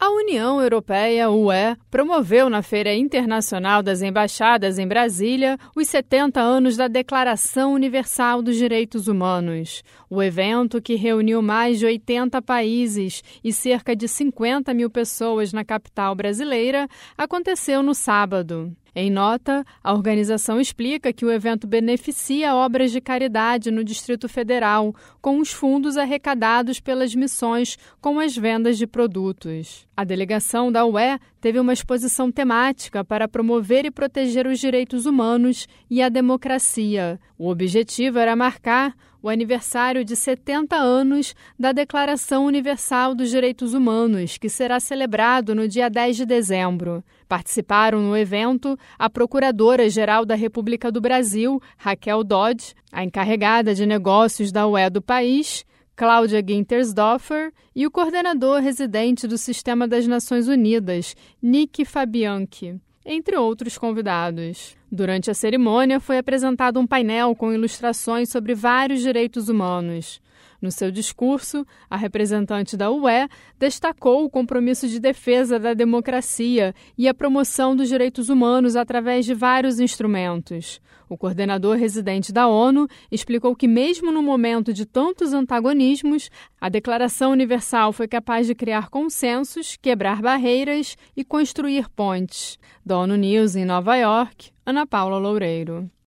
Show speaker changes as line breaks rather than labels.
A União Europeia, UE, promoveu na Feira Internacional das Embaixadas em Brasília os 70 anos da Declaração Universal dos Direitos Humanos. O evento, que reuniu mais de 80 países e cerca de 50 mil pessoas na capital brasileira, aconteceu no sábado. Em nota, a organização explica que o evento beneficia obras de caridade no Distrito Federal, com os fundos arrecadados pelas missões com as vendas de produtos. A delegação da UE teve uma exposição temática para promover e proteger os direitos humanos e a democracia. O objetivo era marcar o aniversário de 70 anos da Declaração Universal dos Direitos Humanos, que será celebrado no dia 10 de dezembro. Participaram no evento a Procuradora-Geral da República do Brasil, Raquel Dodge, a encarregada de negócios da UE do país, Cláudia Gintersdorfer, e o coordenador residente do Sistema das Nações Unidas, Nick Fabianchi, entre outros convidados. Durante a cerimônia, foi apresentado um painel com ilustrações sobre vários direitos humanos. No seu discurso, a representante da UE destacou o compromisso de defesa da democracia e a promoção dos direitos humanos através de vários instrumentos. O coordenador residente da ONU explicou que, mesmo no momento de tantos antagonismos, a Declaração Universal foi capaz de criar consensos, quebrar barreiras e construir pontes. Da ONU News em Nova York, Ana Paula Loureiro.